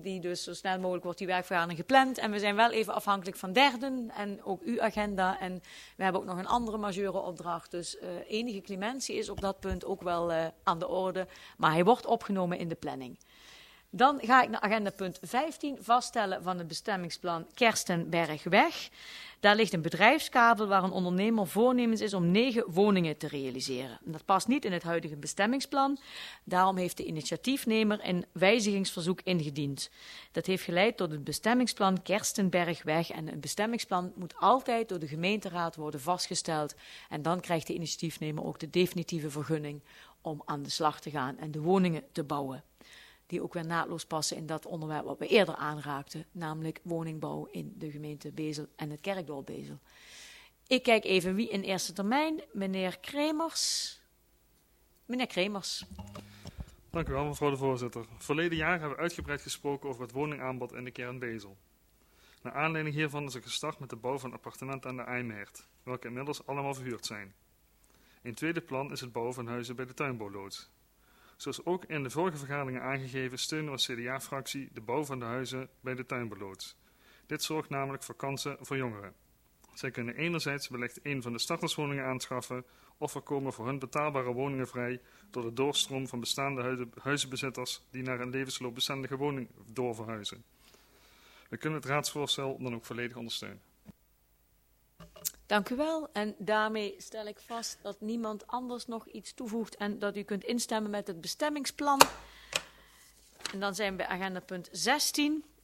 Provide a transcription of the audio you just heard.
die dus zo snel mogelijk wordt die werkvergadering gepland. En we zijn wel even afhankelijk van derden en ook uw agenda. En we hebben ook nog een andere majeure opdracht. Dus enige clementie is op dat punt ook wel aan de orde. Maar hij wordt opgenomen in de planning. Dan ga ik naar agenda punt 15, vaststellen van het bestemmingsplan Kerstenbergweg. Daar ligt een bedrijfskabel waar een ondernemer voornemens is om 9 woningen te realiseren. En dat past niet in het huidige bestemmingsplan. Daarom heeft de initiatiefnemer een wijzigingsverzoek ingediend. Dat heeft geleid tot het bestemmingsplan Kerstenbergweg. En een bestemmingsplan moet altijd door de gemeenteraad worden vastgesteld. En dan krijgt de initiatiefnemer ook de definitieve vergunning om aan de slag te gaan en de woningen te bouwen. Die ook weer naadloos passen in dat onderwerp wat we eerder aanraakten, namelijk woningbouw in de gemeente Bezel en het kerkdorp Bezel. Ik kijk even wie in eerste termijn. Meneer Kremers. Meneer Kremers. Dank u wel, mevrouw de voorzitter. Verleden jaar hebben we uitgebreid gesproken over het woningaanbod in de kern Bezel. Naar aanleiding hiervan is er gestart met de bouw van appartementen aan de IJmeert, welke inmiddels allemaal verhuurd zijn. Een tweede plan is het bouwen van huizen bij de tuinbouwloods. Zoals ook in de vorige vergaderingen aangegeven steunen we als CDA-fractie de bouw van de huizen bij de tuinbouwloods. Dit zorgt namelijk voor kansen voor jongeren. Zij kunnen enerzijds wellicht een van de starterswoningen aanschaffen of er komen voor hun betaalbare woningen vrij door de doorstroom van bestaande huizenbezitters die naar een levensloopbestendige woning doorverhuizen. We kunnen het raadsvoorstel dan ook volledig ondersteunen. Dank u wel. En daarmee stel ik vast dat niemand anders nog iets toevoegt en dat u kunt instemmen met het bestemmingsplan. En dan zijn we bij agenda punt 16.